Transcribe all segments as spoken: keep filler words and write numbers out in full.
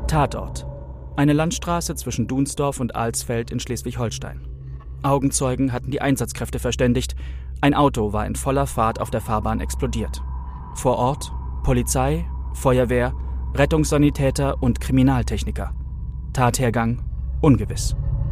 Tatort. Eine Landstraße zwischen Dunsdorf und Alsfeld in Schleswig-Holstein. Augenzeugen hatten die Einsatzkräfte verständigt. Ein Auto war in voller Fahrt auf der Fahrbahn explodiert. Vor Ort Polizei, Feuerwehr, Rettungssanitäter und Kriminaltechniker. Tathergang ungewiss.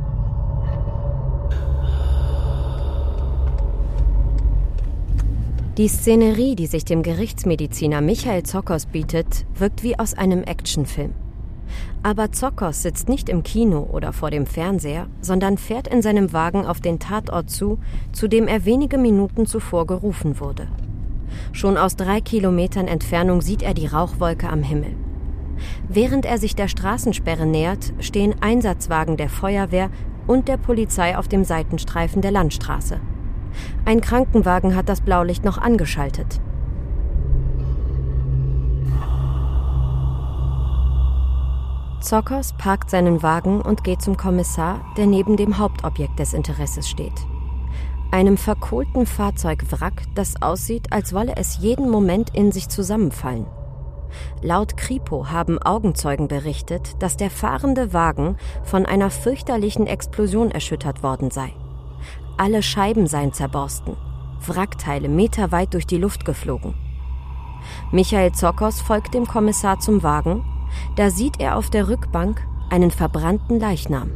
Die Szenerie, die sich dem Gerichtsmediziner Michael Zokos bietet, wirkt wie aus einem Actionfilm. Aber Zokos sitzt nicht im Kino oder vor dem Fernseher, sondern fährt in seinem Wagen auf den Tatort zu, zu dem er wenige Minuten zuvor gerufen wurde. Schon aus drei Kilometern Entfernung sieht er die Rauchwolke am Himmel. Während er sich der Straßensperre nähert, stehen Einsatzwagen der Feuerwehr und der Polizei auf dem Seitenstreifen der Landstraße. Ein Krankenwagen hat das Blaulicht noch angeschaltet. Zokos parkt seinen Wagen und geht zum Kommissar, der neben dem Hauptobjekt des Interesses steht. Einem verkohlten Fahrzeugwrack, das aussieht, als wolle es jeden Moment in sich zusammenfallen. Laut Kripo haben Augenzeugen berichtet, dass der fahrende Wagen von einer fürchterlichen Explosion erschüttert worden sei. Alle Scheiben seien zerborsten, Wrackteile meterweit durch die Luft geflogen. Michael Zokos folgt dem Kommissar zum Wagen. Da sieht er auf der Rückbank einen verbrannten Leichnam.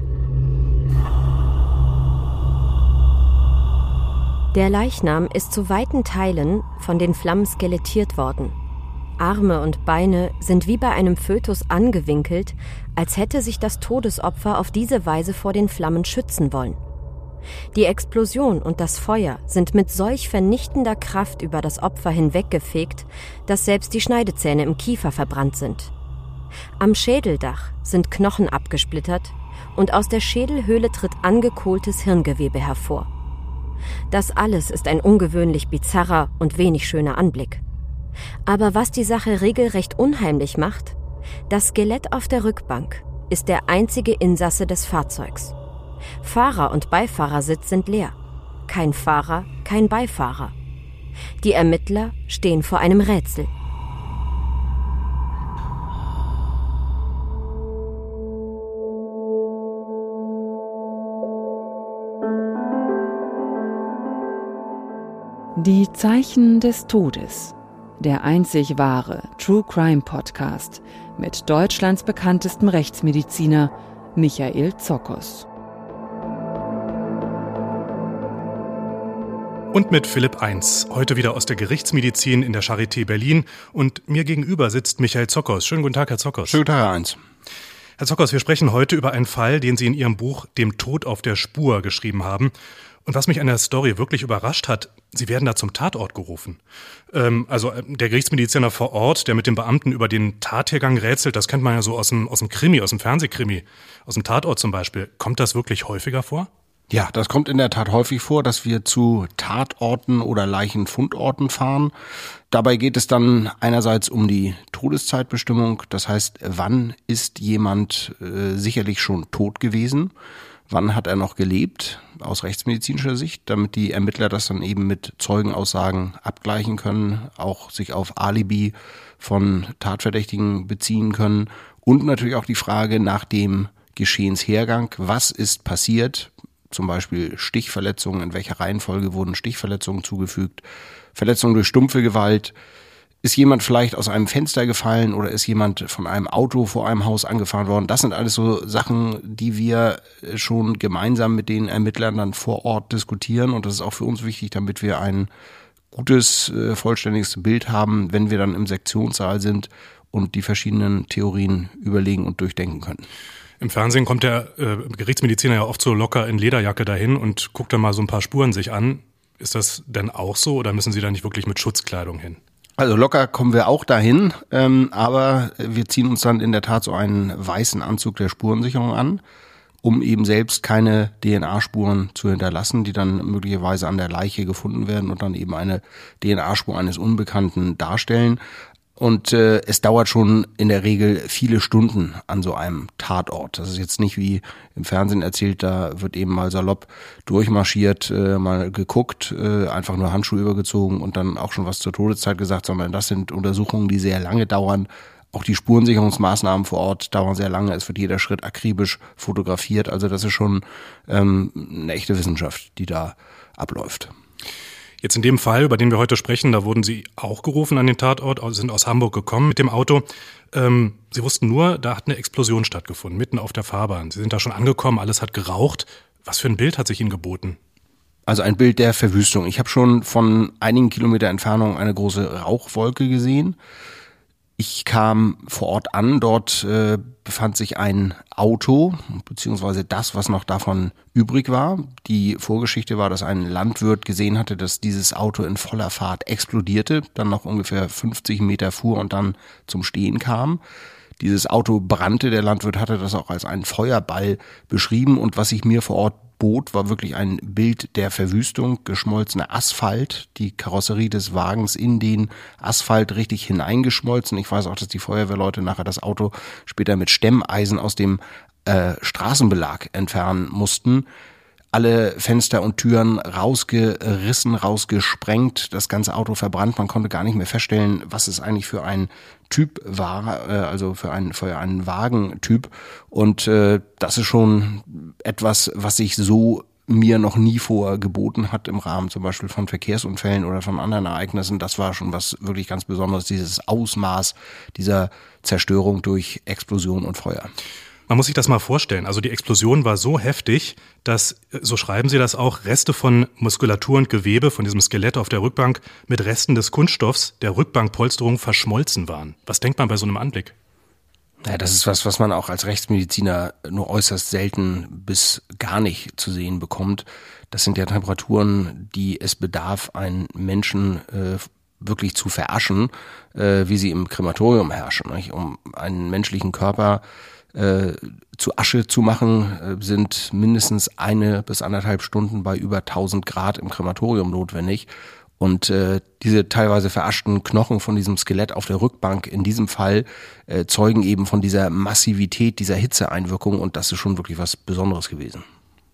Der Leichnam ist zu weiten Teilen von den Flammen skelettiert worden. Arme und Beine sind wie bei einem Fötus angewinkelt, als hätte sich das Todesopfer auf diese Weise vor den Flammen schützen wollen. Die Explosion und das Feuer sind mit solch vernichtender Kraft über das Opfer hinweggefegt, dass selbst die Schneidezähne im Kiefer verbrannt sind. Am Schädeldach sind Knochen abgesplittert und aus der Schädelhöhle tritt angekohltes Hirngewebe hervor. Das alles ist ein ungewöhnlich bizarrer und wenig schöner Anblick. Aber was die Sache regelrecht unheimlich macht, das Skelett auf der Rückbank ist der einzige Insasse des Fahrzeugs. Fahrer und Beifahrersitz sind leer. Kein Fahrer, kein Beifahrer. Die Ermittler stehen vor einem Rätsel. Die Zeichen des Todes. Der einzig wahre True Crime Podcast mit Deutschlands bekanntestem Rechtsmediziner Michael Zokos. Und mit Philipp Eins, heute wieder aus der Gerichtsmedizin in der Charité Berlin. Und mir gegenüber sitzt Michael Zokos. Schönen guten Tag, Herr Zokos. Schönen guten Tag, Herr Eins. Herr Zokos, wir sprechen heute über einen Fall, den Sie in Ihrem Buch »Dem Tod auf der Spur« geschrieben haben. Und was mich an der Story wirklich überrascht hat, Sie werden da zum Tatort gerufen. Ähm, also der Gerichtsmediziner vor Ort, der mit dem Beamten über den Tathergang rätselt, das kennt man ja so aus dem, aus dem Krimi, aus dem Fernsehkrimi, aus dem Tatort zum Beispiel. Kommt das wirklich häufiger vor? Ja, das kommt in der Tat häufig vor, dass wir zu Tatorten oder Leichenfundorten fahren. Dabei geht es dann einerseits um die Todeszeitbestimmung, das heißt, wann ist jemand äh, sicherlich schon tot gewesen? Wann hat er noch gelebt, aus rechtsmedizinischer Sicht, damit die Ermittler das dann eben mit Zeugenaussagen abgleichen können, auch sich auf Alibi von Tatverdächtigen beziehen können und natürlich auch die Frage nach dem Geschehenshergang, was ist passiert, zum Beispiel Stichverletzungen, in welcher Reihenfolge wurden Stichverletzungen zugefügt, Verletzungen durch stumpfe Gewalt. Ist jemand vielleicht aus einem Fenster gefallen oder ist jemand von einem Auto vor einem Haus angefahren worden? Das sind alles so Sachen, die wir schon gemeinsam mit den Ermittlern dann vor Ort diskutieren. Und das ist auch für uns wichtig, damit wir ein gutes, vollständiges Bild haben, wenn wir dann im Sektionssaal sind und die verschiedenen Theorien überlegen und durchdenken können. Im Fernsehen kommt der äh, Gerichtsmediziner ja oft so locker in Lederjacke dahin und guckt dann mal so ein paar Spuren sich an. Ist das denn auch so oder müssen Sie da nicht wirklich mit Schutzkleidung hin? Also locker kommen wir auch dahin, ähm, aber wir ziehen uns dann in der Tat so einen weißen Anzug der Spurensicherung an, um eben selbst keine D N A-Spuren zu hinterlassen, die dann möglicherweise an der Leiche gefunden werden und dann eben eine D N A-Spur eines Unbekannten darstellen. Und äh, es dauert schon in der Regel viele Stunden an so einem Tatort. Das ist jetzt nicht wie im Fernsehen erzählt, da wird eben mal salopp durchmarschiert, äh, mal geguckt, äh, einfach nur Handschuhe übergezogen und dann auch schon was zur Todeszeit gesagt, sondern das sind Untersuchungen, die sehr lange dauern, Auch die Spurensicherungsmaßnahmen vor Ort dauern sehr lange. Es wird jeder Schritt akribisch fotografiert. Also das ist schon ähm, eine echte Wissenschaft, die da abläuft. Jetzt in dem Fall, über den wir heute sprechen, da wurden Sie auch gerufen an den Tatort, sind aus Hamburg gekommen mit dem Auto. Ähm, Sie wussten nur, da hat eine Explosion stattgefunden, mitten auf der Fahrbahn. Sie sind da schon angekommen, alles hat geraucht. Was für ein Bild hat sich Ihnen geboten? Also ein Bild der Verwüstung. Ich habe schon von einigen Kilometer Entfernung eine große Rauchwolke gesehen. Ich kam vor Ort an, dort äh, befand sich ein Auto, beziehungsweise das, was noch davon übrig war. Die Vorgeschichte war, dass ein Landwirt gesehen hatte, dass dieses Auto in voller Fahrt explodierte, dann noch ungefähr fünfzig Meter fuhr und dann zum Stehen kam. Dieses Auto brannte, der Landwirt hatte das auch als einen Feuerball beschrieben und was ich mir vor Ort bot, war wirklich ein Bild der Verwüstung, geschmolzener Asphalt, die Karosserie des Wagens in den Asphalt richtig hineingeschmolzen. Ich weiß auch, dass die Feuerwehrleute nachher das Auto später mit Stemmeisen aus dem äh, Straßenbelag entfernen mussten. Alle Fenster und Türen rausgerissen, rausgesprengt, das ganze Auto verbrannt. Man konnte gar nicht mehr feststellen, was es eigentlich für ein Typ war, äh, also für einen, für einen Wagentyp. Und äh, das ist schon etwas, was sich so mir noch nie vorher geboten hat im Rahmen zum Beispiel von Verkehrsunfällen oder von anderen Ereignissen. Das war schon was wirklich ganz Besonderes, dieses Ausmaß dieser Zerstörung durch Explosion und Feuer. Man muss sich das mal vorstellen. Also die Explosion war so heftig, dass, so schreiben Sie das auch, Reste von Muskulatur und Gewebe von diesem Skelett auf der Rückbank mit Resten des Kunststoffs der Rückbankpolsterung verschmolzen waren. Was denkt man bei so einem Anblick? Ja, das ist was, was man auch als Rechtsmediziner nur äußerst selten bis gar nicht zu sehen bekommt. Das sind ja Temperaturen, die es bedarf, einen Menschen äh, wirklich zu veraschen, äh, wie sie im Krematorium herrschen. Nicht? Um einen menschlichen Körper Äh, zu Asche zu machen, äh, sind mindestens eine bis anderthalb Stunden bei über tausend Grad im Krematorium notwendig. Und äh, diese teilweise veraschten Knochen von diesem Skelett auf der Rückbank in diesem Fall äh, zeugen eben von dieser Massivität, dieser Hitzeeinwirkung. Und das ist schon wirklich was Besonderes gewesen.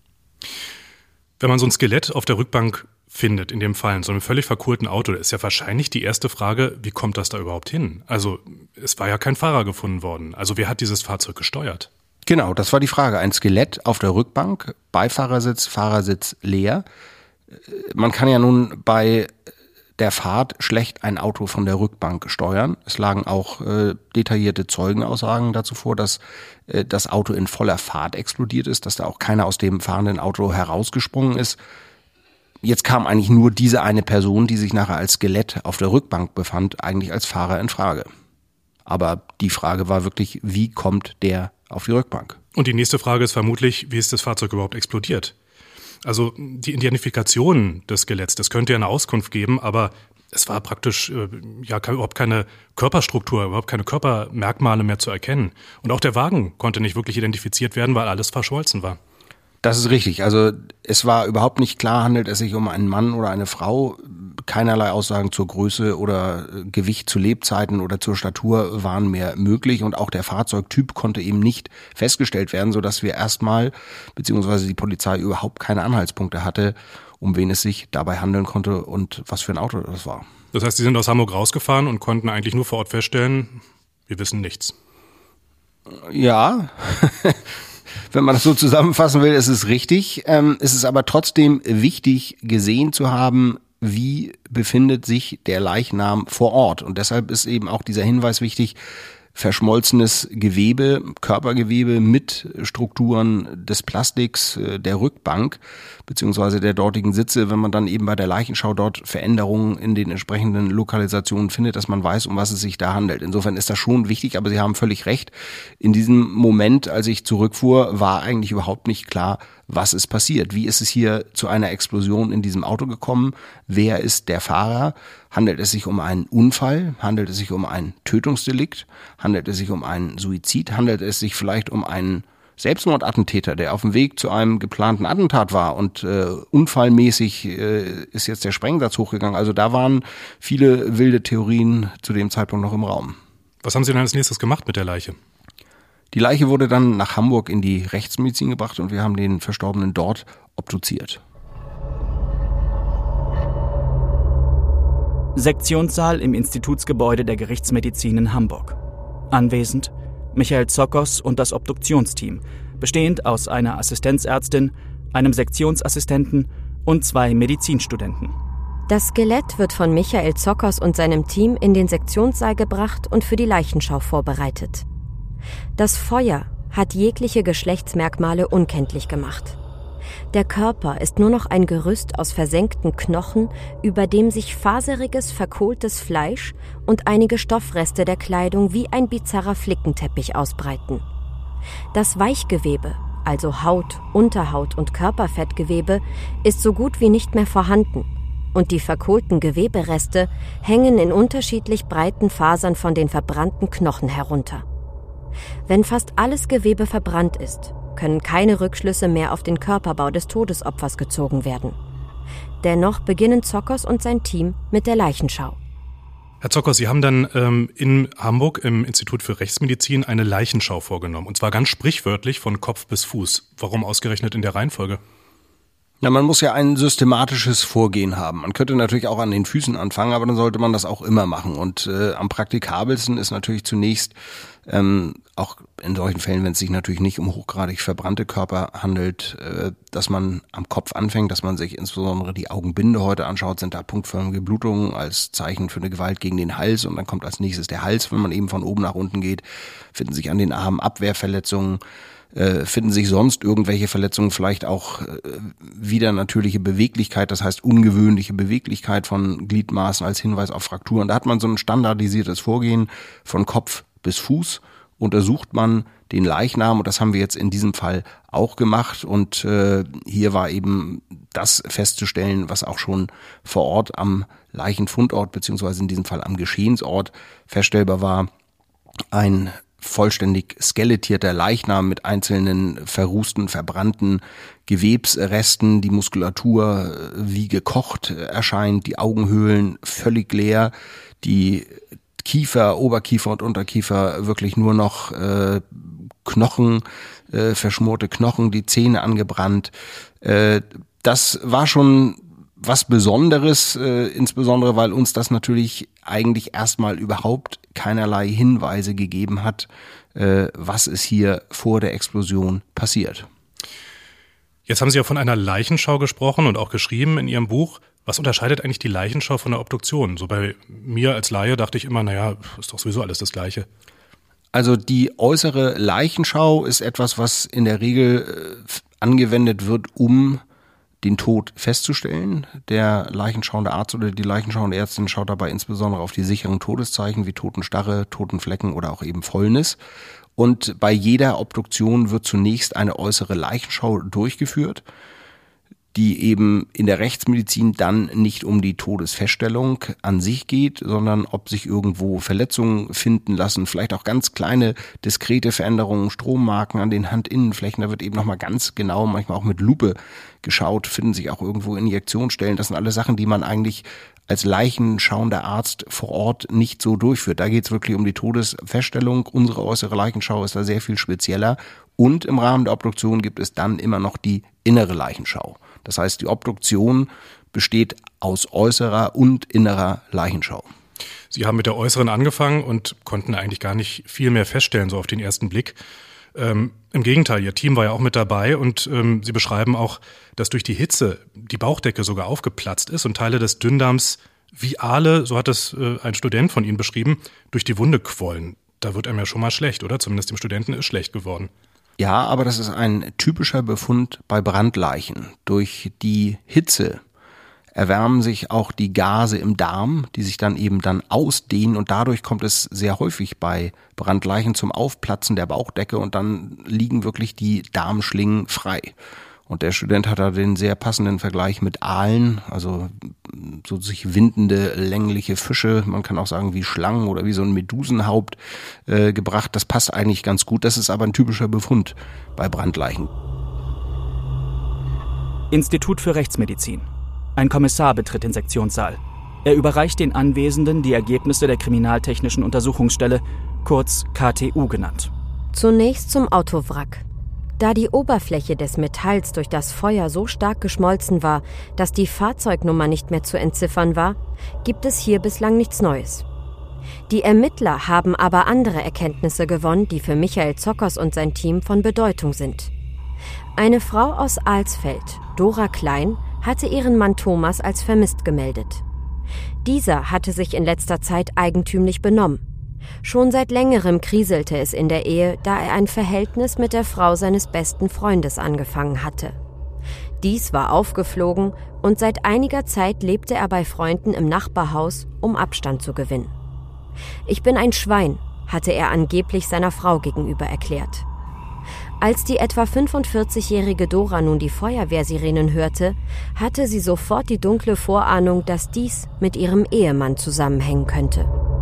Wenn man so ein Skelett auf der Rückbank findet, in dem Fall, in so einem völlig verkohlten Auto, ist ja wahrscheinlich die erste Frage, wie kommt das da überhaupt hin? Also es war ja kein Fahrer gefunden worden. Also wer hat dieses Fahrzeug gesteuert? Genau, das war die Frage. Ein Skelett auf der Rückbank, Beifahrersitz, Fahrersitz leer. Man kann ja nun bei der Fahrt schlecht ein Auto von der Rückbank steuern. Es lagen auch äh, detaillierte Zeugenaussagen dazu vor, dass äh, das Auto in voller Fahrt explodiert ist, dass da auch keiner aus dem fahrenden Auto herausgesprungen ist. Jetzt kam eigentlich nur diese eine Person, die sich nachher als Skelett auf der Rückbank befand, eigentlich als Fahrer in Frage. Aber die Frage war wirklich, wie kommt der auf die Rückbank? Und die nächste Frage ist vermutlich, wie ist das Fahrzeug überhaupt explodiert? Also die Identifikation des Skeletts, das könnte ja eine Auskunft geben, aber es war praktisch äh, ja überhaupt keine Körperstruktur, überhaupt keine Körpermerkmale mehr zu erkennen. Und auch der Wagen konnte nicht wirklich identifiziert werden, weil alles verschmolzen war. Das ist richtig. Also es war überhaupt nicht klar, handelt es sich um einen Mann oder eine Frau. Keinerlei Aussagen zur Größe oder Gewicht zu Lebzeiten oder zur Statur waren mehr möglich. Und auch der Fahrzeugtyp konnte eben nicht festgestellt werden, sodass wir erstmal, beziehungsweise die Polizei überhaupt keine Anhaltspunkte hatte, um wen es sich dabei handeln konnte und was für ein Auto das war. Das heißt, Sie sind aus Hamburg rausgefahren und konnten eigentlich nur vor Ort feststellen, wir wissen nichts. Ja, wenn man das so zusammenfassen will, ist es richtig. Ähm, es ist aber trotzdem wichtig, gesehen zu haben, wie befindet sich der Leichnam vor Ort. Und deshalb ist eben auch dieser Hinweis wichtig, verschmolzenes Gewebe, Körpergewebe mit Strukturen des Plastiks der Rückbank beziehungsweise der dortigen Sitze, wenn man dann eben bei der Leichenschau dort Veränderungen in den entsprechenden Lokalisationen findet, dass man weiß, um was es sich da handelt. Insofern ist das schon wichtig, aber Sie haben völlig recht. In diesem Moment, als ich zurückfuhr, war eigentlich überhaupt nicht klar, was ist passiert. Wie ist es hier zu einer Explosion in diesem Auto gekommen? Wer ist der Fahrer? Handelt es sich um einen Unfall? Handelt es sich um ein Tötungsdelikt? Handelt es sich um einen Suizid? Handelt es sich vielleicht um einen Selbstmordattentäter, der auf dem Weg zu einem geplanten Attentat war und äh, unfallmäßig äh, ist jetzt der Sprengsatz hochgegangen? Also da waren viele wilde Theorien zu dem Zeitpunkt noch im Raum. Was haben Sie dann als nächstes gemacht mit der Leiche? Die Leiche wurde dann nach Hamburg in die Rechtsmedizin gebracht und wir haben den Verstorbenen dort obduziert. Sektionssaal im Institutsgebäude der Gerichtsmedizin in Hamburg. Anwesend Michael Zokos und das Obduktionsteam, bestehend aus einer Assistenzärztin, einem Sektionsassistenten und zwei Medizinstudenten. Das Skelett wird von Michael Zokos und seinem Team in den Sektionssaal gebracht und für die Leichenschau vorbereitet. Das Feuer hat jegliche Geschlechtsmerkmale unkenntlich gemacht. Der Körper ist nur noch ein Gerüst aus versenkten Knochen, über dem sich faseriges, verkohltes Fleisch und einige Stoffreste der Kleidung wie ein bizarrer Flickenteppich ausbreiten. Das Weichgewebe, also Haut, Unterhaut und Körperfettgewebe, ist so gut wie nicht mehr vorhanden. Und die verkohlten Gewebereste hängen in unterschiedlich breiten Fasern von den verbrannten Knochen herunter. Wenn fast alles Gewebe verbrannt ist, können keine Rückschlüsse mehr auf den Körperbau des Todesopfers gezogen werden. Dennoch beginnen Zokos und sein Team mit der Leichenschau. Herr Zokos, Sie haben dann ähm, in Hamburg im Institut für Rechtsmedizin eine Leichenschau vorgenommen. Und zwar ganz sprichwörtlich von Kopf bis Fuß. Warum ausgerechnet in der Reihenfolge? Ja, man muss ja ein systematisches Vorgehen haben. Man könnte natürlich auch an den Füßen anfangen, aber dann sollte man das auch immer machen. Und äh, am praktikabelsten ist natürlich zunächst, ähm, auch in solchen Fällen, wenn es sich natürlich nicht um hochgradig verbrannte Körper handelt, äh, dass man am Kopf anfängt, dass man sich insbesondere die Augenbinde heute anschaut, sind da punktförmige Blutungen als Zeichen für eine Gewalt gegen den Hals. Und dann kommt als nächstes der Hals, wenn man eben von oben nach unten geht, finden sich an den Armen Abwehrverletzungen, Äh, finden sich sonst irgendwelche Verletzungen, vielleicht auch äh, wieder natürliche Beweglichkeit, das heißt ungewöhnliche Beweglichkeit von Gliedmaßen als Hinweis auf Frakturen. Da hat man so ein standardisiertes Vorgehen von Kopf bis Fuß, untersucht man den Leichnam und das haben wir jetzt in diesem Fall auch gemacht und äh, hier war eben das festzustellen, was auch schon vor Ort am Leichenfundort beziehungsweise in diesem Fall am Geschehensort feststellbar war, ein vollständig skelettierter Leichnam mit einzelnen verrußten, verbrannten Gewebsresten, die Muskulatur wie gekocht erscheint, die Augenhöhlen völlig leer, die Kiefer, Oberkiefer und Unterkiefer wirklich nur noch äh, Knochen, äh, verschmorte Knochen, die Zähne angebrannt. Äh, das war schon was Besonderes, äh, insbesondere weil uns das natürlich eigentlich erstmal überhaupt keinerlei Hinweise gegeben hat, äh, was ist hier vor der Explosion passiert. Jetzt haben Sie ja von einer Leichenschau gesprochen und auch geschrieben in Ihrem Buch. Was unterscheidet eigentlich die Leichenschau von der Obduktion? So bei mir als Laie dachte ich immer, naja, ist doch sowieso alles das Gleiche. Also die äußere Leichenschau ist etwas, was in der Regel äh, angewendet wird, um den Tod festzustellen. Der leichenschauende Arzt oder die leichenschauende Ärztin schaut dabei insbesondere auf die sicheren Todeszeichen wie Totenstarre, Totenflecken oder auch eben Fäulnis. Und bei jeder Obduktion wird zunächst eine äußere Leichenschau durchgeführt, die eben in der Rechtsmedizin dann nicht um die Todesfeststellung an sich geht, sondern ob sich irgendwo Verletzungen finden lassen, vielleicht auch ganz kleine, diskrete Veränderungen, Strommarken an den Handinnenflächen, da wird eben nochmal ganz genau, manchmal auch mit Lupe geschaut, finden sich auch irgendwo Injektionsstellen, das sind alles Sachen, die man eigentlich als leichenschauender Arzt vor Ort nicht so durchführt. Da geht es wirklich um die Todesfeststellung. Unsere äußere Leichenschau ist da sehr viel spezieller. Und im Rahmen der Obduktion gibt es dann immer noch die innere Leichenschau. Das heißt, die Obduktion besteht aus äußerer und innerer Leichenschau. Sie haben mit der äußeren angefangen und konnten eigentlich gar nicht viel mehr feststellen, so auf den ersten Blick. Ähm, im Gegenteil, Ihr Team war ja auch mit dabei und ähm, Sie beschreiben auch, dass durch die Hitze die Bauchdecke sogar aufgeplatzt ist und Teile des Dünndarms wie Aale, so hat es äh, ein Student von Ihnen beschrieben, durch die Wunde quollen. Da wird einem ja schon mal schlecht, oder? Zumindest dem Studenten ist schlecht geworden. Ja, aber das ist ein typischer Befund bei Brandleichen. Durch die Hitze erwärmen sich auch die Gase im Darm, die sich dann eben dann ausdehnen und dadurch kommt es sehr häufig bei Brandleichen zum Aufplatzen der Bauchdecke und dann liegen wirklich die Darmschlingen frei. Und der Student hat da den sehr passenden Vergleich mit Aalen, also so sich windende, längliche Fische, man kann auch sagen wie Schlangen oder wie so ein Medusenhaupt äh, gebracht. Das passt eigentlich ganz gut, das ist aber ein typischer Befund bei Brandleichen. Institut für Rechtsmedizin. Ein Kommissar betritt den Sektionssaal. Er überreicht den Anwesenden die Ergebnisse der Kriminaltechnischen Untersuchungsstelle, kurz K T U genannt. Zunächst zum Autowrack. Da die Oberfläche des Metalls durch das Feuer so stark geschmolzen war, dass die Fahrzeugnummer nicht mehr zu entziffern war, gibt es hier bislang nichts Neues. Die Ermittler haben aber andere Erkenntnisse gewonnen, die für Michael Zokos und sein Team von Bedeutung sind. Eine Frau aus Alsfeld, Dora Klein, hatte ihren Mann Thomas als vermisst gemeldet. Dieser hatte sich in letzter Zeit eigentümlich benommen. Schon seit längerem kriselte es in der Ehe, da er ein Verhältnis mit der Frau seines besten Freundes angefangen hatte. Dies war aufgeflogen und seit einiger Zeit lebte er bei Freunden im Nachbarhaus, um Abstand zu gewinnen. »Ich bin ein Schwein«, hatte er angeblich seiner Frau gegenüber erklärt. Als die etwa fünfundvierzigjährige Dora nun die Feuerwehrsirenen hörte, hatte sie sofort die dunkle Vorahnung, dass dies mit ihrem Ehemann zusammenhängen könnte.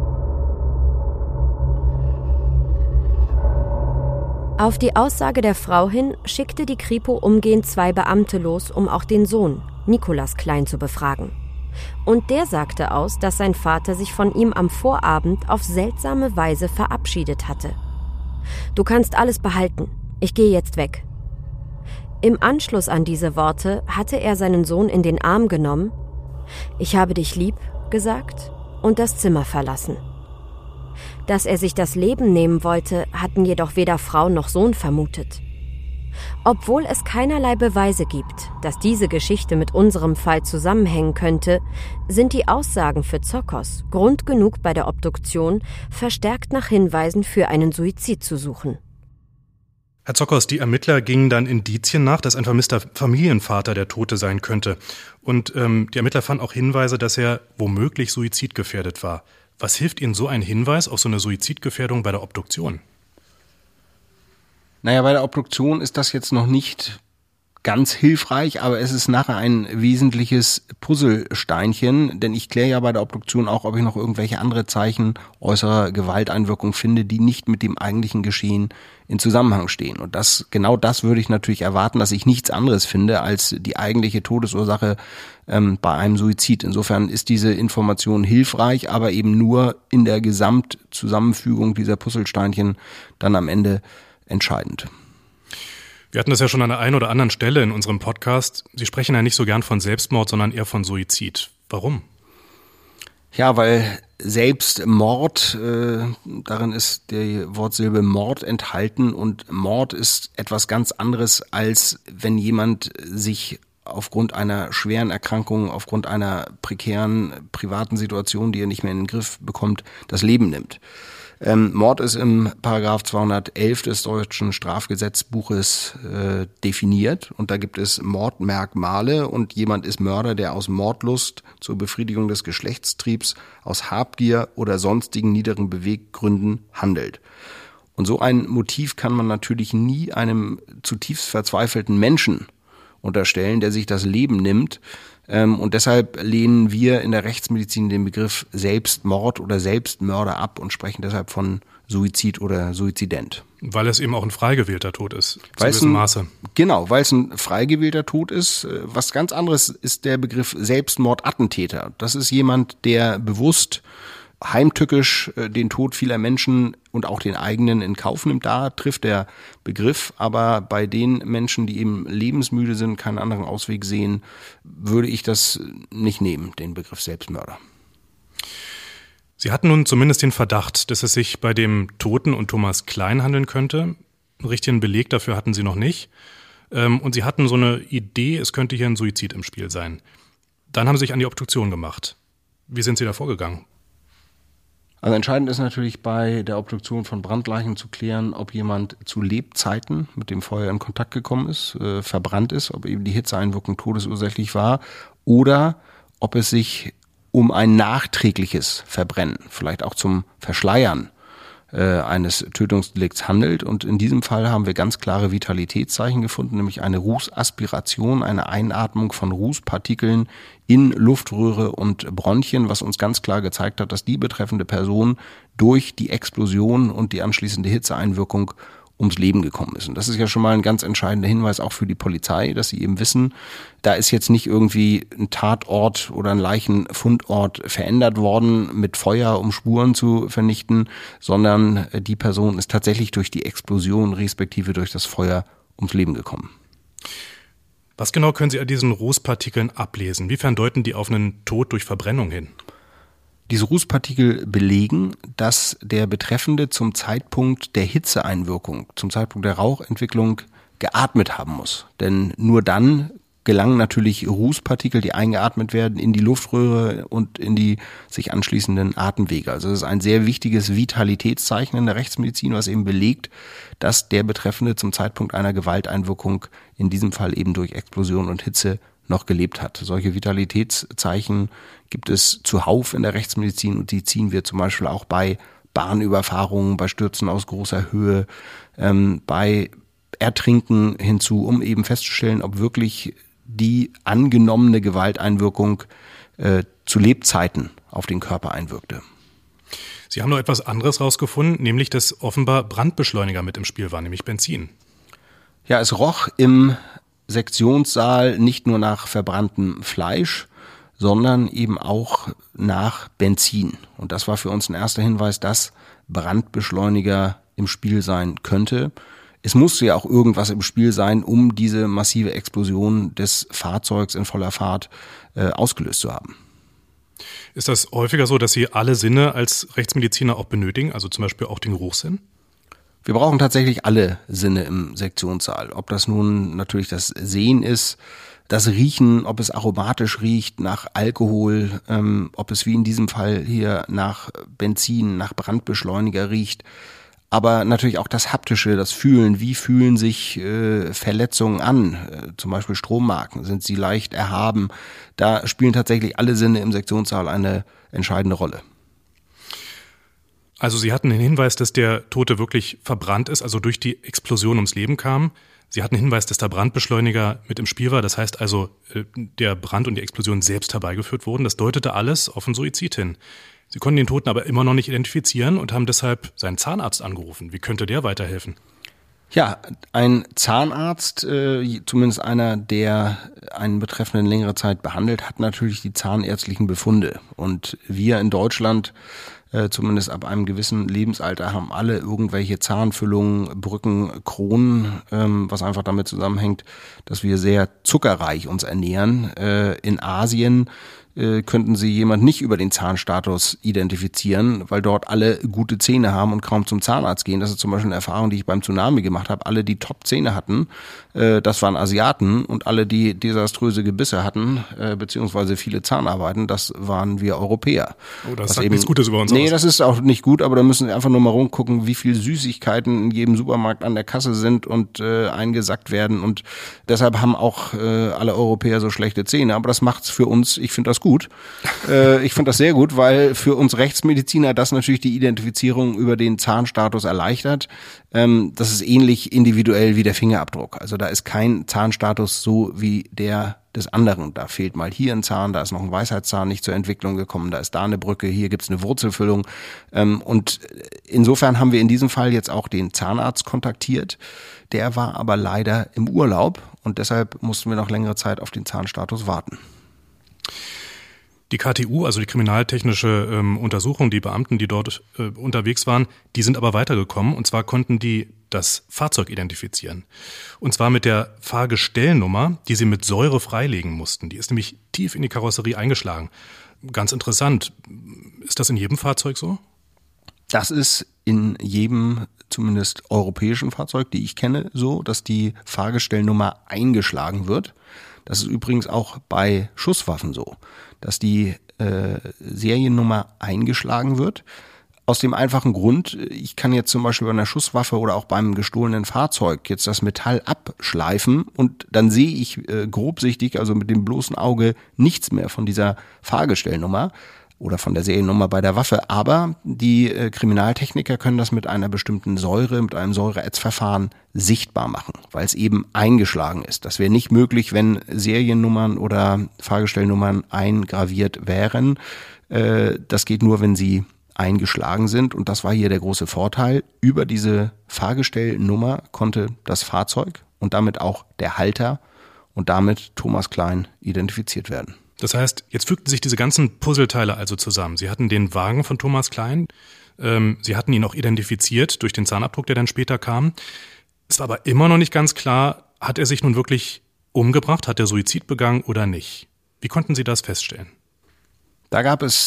Auf die Aussage der Frau hin schickte die Kripo umgehend zwei Beamte los, um auch den Sohn, Nikolas Klein, zu befragen. Und der sagte aus, dass sein Vater sich von ihm am Vorabend auf seltsame Weise verabschiedet hatte. »Du kannst alles behalten. Ich gehe jetzt weg.« Im Anschluss an diese Worte hatte er seinen Sohn in den Arm genommen, »Ich habe dich lieb«, gesagt und das Zimmer verlassen. Dass er sich das Leben nehmen wollte, hatten jedoch weder Frau noch Sohn vermutet. Obwohl es keinerlei Beweise gibt, dass diese Geschichte mit unserem Fall zusammenhängen könnte, sind die Aussagen für Zokos Grund genug, bei der Obduktion verstärkt nach Hinweisen für einen Suizid zu suchen. Herr Zokos, die Ermittler gingen dann Indizien nach, dass ein vermisster Familienvater der Tote sein könnte. Und ähm, die Ermittler fanden auch Hinweise, dass er womöglich suizidgefährdet war. Was hilft Ihnen so ein Hinweis auf so eine Suizidgefährdung bei der Obduktion? Naja, bei der Obduktion ist das jetzt noch nicht ganz hilfreich, aber es ist nachher ein wesentliches Puzzlesteinchen, denn ich kläre ja bei der Obduktion auch, ob ich noch irgendwelche andere Zeichen äußerer Gewalteinwirkung finde, die nicht mit dem eigentlichen Geschehen in Zusammenhang stehen. Und das, genau das würde ich natürlich erwarten, dass ich nichts anderes finde als die eigentliche Todesursache ähm, bei einem Suizid. Insofern ist diese Information hilfreich, aber eben nur in der Gesamtzusammenfügung dieser Puzzlesteinchen dann am Ende entscheidend. Wir hatten das ja schon an der einen oder anderen Stelle in unserem Podcast. Sie sprechen ja nicht so gern von Selbstmord, sondern eher von Suizid. Warum? Ja, weil Selbstmord, äh, darin ist die Wortsilbe Mord enthalten und Mord ist etwas ganz anderes, als wenn jemand sich aufgrund einer schweren Erkrankung, aufgrund einer prekären privaten Situation, die er nicht mehr in den Griff bekommt, das Leben nimmt. Ähm, Mord ist im Paragraph zweihundertelf des deutschen Strafgesetzbuches äh, definiert und da gibt es Mordmerkmale und jemand ist Mörder, der aus Mordlust zur Befriedigung des Geschlechtstriebs, aus Habgier oder sonstigen niederen Beweggründen handelt. Und so ein Motiv kann man natürlich nie einem zutiefst verzweifelten Menschen unterstellen, der sich das Leben nimmt. Und deshalb lehnen wir in der Rechtsmedizin den Begriff Selbstmord oder Selbstmörder ab und sprechen deshalb von Suizid oder Suizident. Weil es eben auch ein frei gewählter Tod ist, zu weil gewissem ein, Maße. Genau, weil es ein frei gewählter Tod ist. Was ganz anderes ist der Begriff Selbstmordattentäter. Das ist jemand, der bewusst heimtückisch den Tod vieler Menschen und auch den eigenen in Kauf nimmt. Da trifft der Begriff, aber bei den Menschen, die eben lebensmüde sind, keinen anderen Ausweg sehen, würde ich das nicht nehmen, den Begriff Selbstmörder. Sie hatten nun zumindest den Verdacht, dass es sich bei dem Toten und Thomas Klein handeln könnte. Einen richtigen Beleg dafür hatten Sie noch nicht. Und Sie hatten so eine Idee, es könnte hier ein Suizid im Spiel sein. Dann haben Sie sich an die Obduktion gemacht. Wie sind Sie da vorgegangen? Also entscheidend ist natürlich bei der Obduktion von Brandleichen zu klären, ob jemand zu Lebzeiten mit dem Feuer in Kontakt gekommen ist, äh, verbrannt ist, ob eben die Hitzeeinwirkung todesursächlich war oder ob es sich um ein nachträgliches Verbrennen, vielleicht auch zum Verschleiern äh, eines Tötungsdelikts handelt. Und in diesem Fall haben wir ganz klare Vitalitätszeichen gefunden, nämlich eine Rußaspiration, eine Einatmung von Rußpartikeln in Luftröhre und Bronchien, was uns ganz klar gezeigt hat, dass die betreffende Person durch die Explosion und die anschließende Hitzeeinwirkung ums Leben gekommen ist. Und das ist ja schon mal ein ganz entscheidender Hinweis auch für die Polizei, dass sie eben wissen, da ist jetzt nicht irgendwie ein Tatort oder ein Leichenfundort verändert worden mit Feuer, um Spuren zu vernichten, sondern die Person ist tatsächlich durch die Explosion respektive durch das Feuer ums Leben gekommen. Was genau können Sie an diesen Rußpartikeln ablesen? Inwiefern deuten die auf einen Tod durch Verbrennung hin? Diese Rußpartikel belegen, dass der Betreffende zum Zeitpunkt der Hitzeeinwirkung, zum Zeitpunkt der Rauchentwicklung geatmet haben muss. Denn nur dann gelangen natürlich Rußpartikel, die eingeatmet werden, in die Luftröhre und in die sich anschließenden Atemwege. Also das ist ein sehr wichtiges Vitalitätszeichen in der Rechtsmedizin, was eben belegt, dass der Betreffende zum Zeitpunkt einer Gewalteinwirkung, in diesem Fall eben durch Explosion und Hitze, noch gelebt hat. Solche Vitalitätszeichen gibt es zuhauf in der Rechtsmedizin und die ziehen wir zum Beispiel auch bei Bahnüberfahrungen, bei Stürzen aus großer Höhe, ähm, bei Ertrinken hinzu, um eben festzustellen, ob wirklich die angenommene Gewalteinwirkung äh, zu Lebzeiten auf den Körper einwirkte. Sie haben noch etwas anderes rausgefunden, nämlich dass offenbar Brandbeschleuniger mit im Spiel waren, nämlich Benzin. Ja, es roch im Sektionssaal nicht nur nach verbranntem Fleisch, sondern eben auch nach Benzin. Und das war für uns ein erster Hinweis, dass Brandbeschleuniger im Spiel sein könnte. Es musste ja auch irgendwas im Spiel sein, um diese massive Explosion des Fahrzeugs in voller Fahrt äh, ausgelöst zu haben. Ist das häufiger so, dass Sie alle Sinne als Rechtsmediziner auch benötigen, also zum Beispiel auch den Geruchssinn? Wir brauchen tatsächlich alle Sinne im Sektionssaal. Ob das nun natürlich das Sehen ist, das Riechen, ob es aromatisch riecht nach Alkohol, ähm, ob es wie in diesem Fall hier nach Benzin, nach Brandbeschleuniger riecht. Aber natürlich auch das Haptische, das Fühlen. Wie fühlen sich äh, Verletzungen an? Äh, zum Beispiel Strommarken. Sind sie leicht erhaben? Da spielen tatsächlich alle Sinne im Sektionssaal eine entscheidende Rolle. Also Sie hatten den Hinweis, dass der Tote wirklich verbrannt ist, also durch die Explosion ums Leben kam. Sie hatten den Hinweis, dass der Brandbeschleuniger mit im Spiel war. Das heißt also, der Brand und die Explosion selbst herbeigeführt wurden. Das deutete alles auf einen Suizid hin. Sie konnten den Toten aber immer noch nicht identifizieren und haben deshalb seinen Zahnarzt angerufen. Wie könnte der weiterhelfen? Ja, ein Zahnarzt, äh, zumindest einer, der einen Betreffenden längere Zeit behandelt, hat natürlich die zahnärztlichen Befunde. Und wir in Deutschland, äh, zumindest ab einem gewissen Lebensalter, haben alle irgendwelche Zahnfüllungen, Brücken, Kronen, ähm, was einfach damit zusammenhängt, dass wir sehr zuckerreich uns ernähren. Äh, in Asien könnten Sie jemand nicht über den Zahnstatus identifizieren, weil dort alle gute Zähne haben und kaum zum Zahnarzt gehen. Das ist zum Beispiel eine Erfahrung, die ich beim Tsunami gemacht habe. Alle, die Top-Zähne hatten, das waren Asiaten, und alle, die desaströse Gebisse hatten, beziehungsweise viele Zahnarbeiten, das waren wir Europäer. Oh, das sagt nichts Gutes über uns aus. Nee, das ist auch nicht gut, aber da müssen Sie einfach nur mal rumgucken, wie viel Süßigkeiten in jedem Supermarkt an der Kasse sind und äh, eingesackt werden, und deshalb haben auch äh, alle Europäer so schlechte Zähne. Aber das macht's für uns, ich finde das gut. Äh, ich finde das sehr gut, weil für uns Rechtsmediziner das natürlich die Identifizierung über den Zahnstatus erleichtert. Ähm, das ist ähnlich individuell wie der Fingerabdruck. Also da ist kein Zahnstatus so wie der des anderen. Da fehlt mal hier ein Zahn, da ist noch ein Weisheitszahn nicht zur Entwicklung gekommen, da ist da eine Brücke, hier gibt's eine Wurzelfüllung. Ähm, und insofern haben wir in diesem Fall jetzt auch den Zahnarzt kontaktiert. Der war aber leider im Urlaub und deshalb mussten wir noch längere Zeit auf den Zahnstatus warten. Die K T U, also die kriminaltechnische ähm, Untersuchung, die Beamten, die dort äh, unterwegs waren, die sind aber weitergekommen, und zwar konnten die das Fahrzeug identifizieren. Und zwar mit der Fahrgestellnummer, die sie mit Säure freilegen mussten. Die ist nämlich tief in die Karosserie eingeschlagen. Ganz interessant. Ist das in jedem Fahrzeug so? Das ist in jedem, zumindest europäischen Fahrzeug, die ich kenne, so, dass die Fahrgestellnummer eingeschlagen wird. Das ist übrigens auch bei Schusswaffen so, dass die äh, Seriennummer eingeschlagen wird. Aus dem einfachen Grund, ich kann jetzt zum Beispiel bei einer Schusswaffe oder auch beim gestohlenen Fahrzeug jetzt das Metall abschleifen und dann sehe ich äh, grobsichtig, also mit dem bloßen Auge, nichts mehr von dieser Fahrgestellnummer oder von der Seriennummer bei der Waffe. Aber die äh, Kriminaltechniker können das mit einer bestimmten Säure, mit einem Säureätzverfahren sichtbar machen, weil es eben eingeschlagen ist. Das wäre nicht möglich, wenn Seriennummern oder Fahrgestellnummern eingraviert wären. Äh, das geht nur, wenn sie eingeschlagen sind, und das war hier der große Vorteil. Über diese Fahrgestellnummer konnte das Fahrzeug und damit auch der Halter und damit Thomas Klein identifiziert werden. Das heißt, jetzt fügten sich diese ganzen Puzzleteile also zusammen. Sie hatten den Wagen von Thomas Klein, ähm, Sie hatten ihn auch identifiziert durch den Zahnabdruck, der dann später kam. Es war aber immer noch nicht ganz klar, hat er sich nun wirklich umgebracht, hat er Suizid begangen oder nicht? Wie konnten Sie das feststellen? Da gab es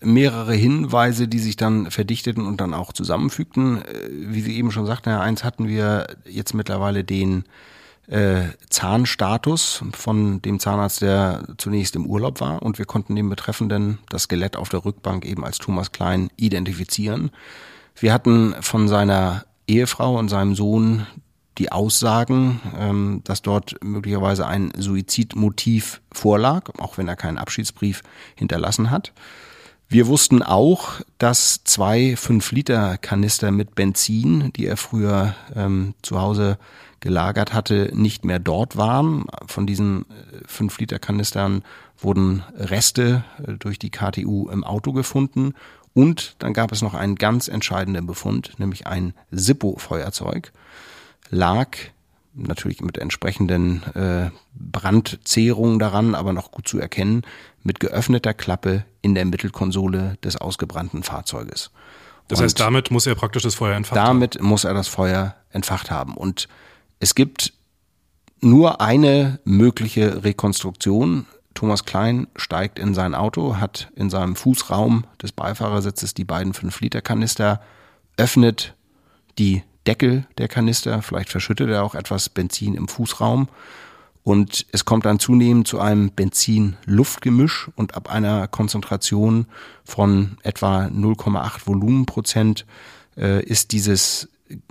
mehrere Hinweise, die sich dann verdichteten und dann auch zusammenfügten. Wie Sie eben schon sagten, Herr Eins, hatten wir jetzt mittlerweile den äh, Zahnstatus von dem Zahnarzt, der zunächst im Urlaub war, und wir konnten den Betreffenden, das Skelett auf der Rückbank, eben als Thomas Klein identifizieren. Wir hatten von seiner Ehefrau und seinem Sohn die Aussagen, ähm, dass dort möglicherweise ein Suizidmotiv vorlag, auch wenn er keinen Abschiedsbrief hinterlassen hat. Wir wussten auch, dass zwei fünf Liter Kanister mit Benzin, die er früher ähm, zu Hause gelagert hatte, nicht mehr dort waren. Von diesen fünf Liter Kanistern wurden Reste durch die K T U im Auto gefunden. Und dann gab es noch einen ganz entscheidenden Befund, nämlich ein Zippo-Feuerzeug, lag natürlich mit entsprechenden äh, Brandzehrungen daran, aber noch gut zu erkennen, mit geöffneter Klappe in der Mittelkonsole des ausgebrannten Fahrzeuges. Das heißt, und damit muss er praktisch das Feuer entfacht damit haben? Damit muss er das Feuer entfacht haben. Und es gibt nur eine mögliche Rekonstruktion. Thomas Klein steigt in sein Auto, hat in seinem Fußraum des Beifahrersitzes die beiden fünf Liter Kanister, öffnet die Deckel der Kanister, vielleicht verschüttet er auch etwas Benzin im Fußraum, und es kommt dann zunehmend zu einem Benzin-Luft-Gemisch, und ab einer Konzentration von etwa null Komma acht Volumenprozent äh, ist dieses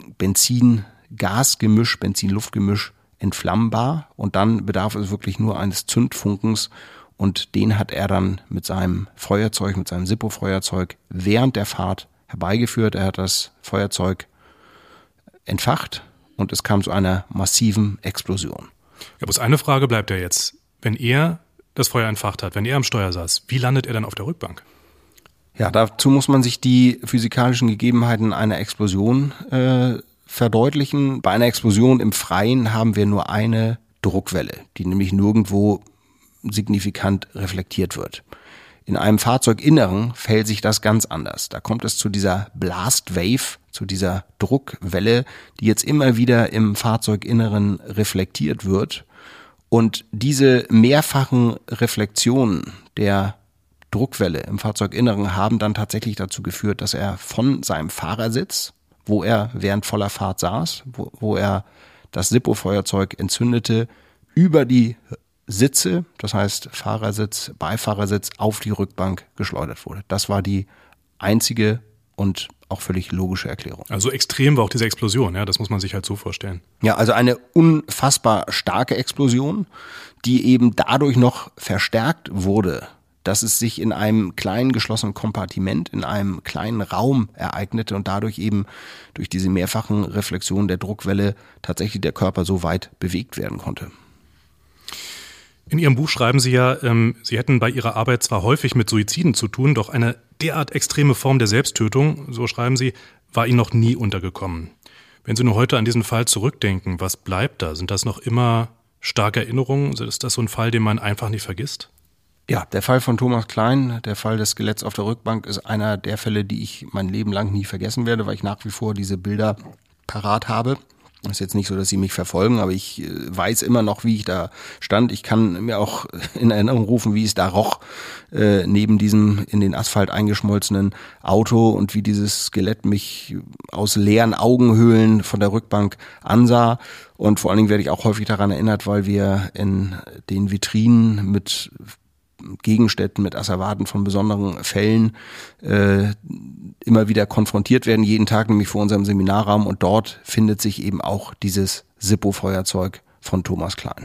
Benzin-Gas-Gemisch, Benzin-Luft-Gemisch entflammbar, und dann bedarf es wirklich nur eines Zündfunkens, und den hat er dann mit seinem Feuerzeug, mit seinem Zippo-Feuerzeug während der Fahrt herbeigeführt. Er hat das Feuerzeug entfacht und es kam zu einer massiven Explosion. Ja, bloß eine Frage bleibt ja jetzt. Wenn er das Feuer entfacht hat, wenn er am Steuer saß, wie landet er dann auf der Rückbank? Ja, dazu muss man sich die physikalischen Gegebenheiten einer Explosion äh, verdeutlichen. Bei einer Explosion im Freien haben wir nur eine Druckwelle, die nämlich nirgendwo signifikant reflektiert wird. In einem Fahrzeuginneren verhält sich das ganz anders. Da kommt es zu dieser Blast Wave, zu dieser Druckwelle, die jetzt immer wieder im Fahrzeuginneren reflektiert wird. Und diese mehrfachen Reflexionen der Druckwelle im Fahrzeuginneren haben dann tatsächlich dazu geführt, dass er von seinem Fahrersitz, wo er während voller Fahrt saß, wo, wo er das Zippo-Feuerzeug entzündete, über die Sitze, das heißt Fahrersitz, Beifahrersitz, auf die Rückbank geschleudert wurde. Das war die einzige und auch völlig logische Erklärung. Also extrem war auch diese Explosion, ja, das muss man sich halt so vorstellen. Ja, also eine unfassbar starke Explosion, die eben dadurch noch verstärkt wurde, dass es sich in einem kleinen geschlossenen Kompartiment, in einem kleinen Raum ereignete und dadurch eben durch diese mehrfachen Reflexionen der Druckwelle tatsächlich der Körper so weit bewegt werden konnte. In Ihrem Buch schreiben Sie ja, ähm, Sie hätten bei Ihrer Arbeit zwar häufig mit Suiziden zu tun, doch eine derart extreme Form der Selbsttötung, so schreiben Sie, war Ihnen noch nie untergekommen. Wenn Sie nur heute an diesen Fall zurückdenken, was bleibt da? Sind das noch immer starke Erinnerungen? Ist das so ein Fall, den man einfach nicht vergisst? Ja, der Fall von Thomas Klein, der Fall des Skeletts auf der Rückbank, ist einer der Fälle, die ich mein Leben lang nie vergessen werde, weil ich nach wie vor diese Bilder parat habe. Es ist jetzt nicht so, dass sie mich verfolgen, aber ich weiß immer noch, wie ich da stand. Ich kann mir auch in Erinnerung rufen, wie es da roch, äh, neben diesem in den Asphalt eingeschmolzenen Auto, und wie dieses Skelett mich aus leeren Augenhöhlen von der Rückbank ansah. Und vor allen Dingen werde ich auch häufig daran erinnert, weil wir in den Vitrinen mit Gegenständen, mit Asservaten von besonderen Fällen äh, immer wieder konfrontiert werden, jeden Tag nämlich vor unserem Seminarraum, und dort findet sich eben auch dieses Zippo-Feuerzeug von Thomas Klein.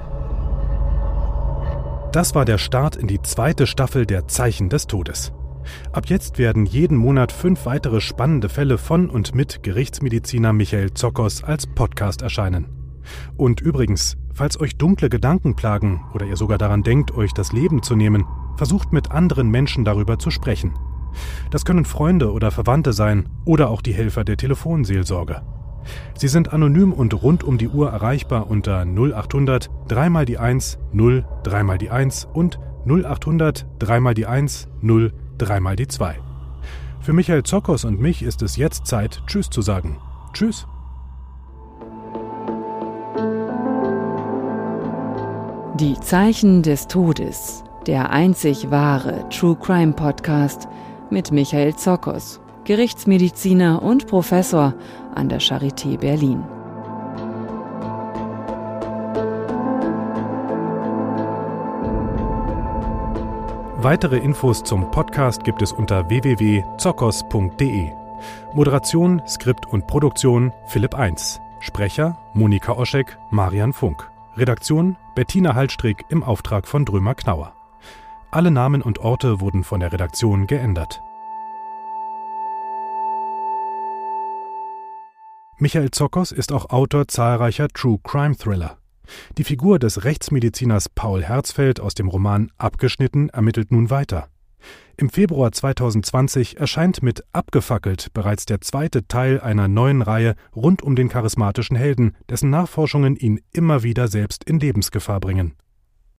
Das war der Start in die zweite Staffel der Zeichen des Todes. Ab jetzt werden jeden Monat fünf weitere spannende Fälle von und mit Gerichtsmediziner Michael Zokos als Podcast erscheinen. Und übrigens, falls euch dunkle Gedanken plagen oder ihr sogar daran denkt, euch das Leben zu nehmen, versucht mit anderen Menschen darüber zu sprechen. Das können Freunde oder Verwandte sein oder auch die Helfer der Telefonseelsorge. Sie sind anonym und rund um die Uhr erreichbar unter null achthundert drei mal die eins null drei mal die eins und null achthundert drei mal die eins null drei mal die zwei. Für Michael Zokos und mich ist es jetzt Zeit, Tschüss zu sagen. Tschüss. Die Zeichen des Todes. Der einzig wahre True Crime Podcast mit Michael Zokos, Gerichtsmediziner und Professor an der Charité Berlin. Weitere Infos zum Podcast gibt es unter w w w punkt zokos punkt d e. Moderation, Skript und Produktion Philipp Eins. Sprecher Monika Oschek, Marian Funk. Redaktion Bettina Hallstrick im Auftrag von Drömer Knauer. Alle Namen und Orte wurden von der Redaktion geändert. Michael Zokos ist auch Autor zahlreicher True-Crime-Thriller. Die Figur des Rechtsmediziners Paul Herzfeld aus dem Roman Abgeschnitten ermittelt nun weiter. Im Februar zweitausendzwanzig erscheint mit Abgefackelt bereits der zweite Teil einer neuen Reihe rund um den charismatischen Helden, dessen Nachforschungen ihn immer wieder selbst in Lebensgefahr bringen.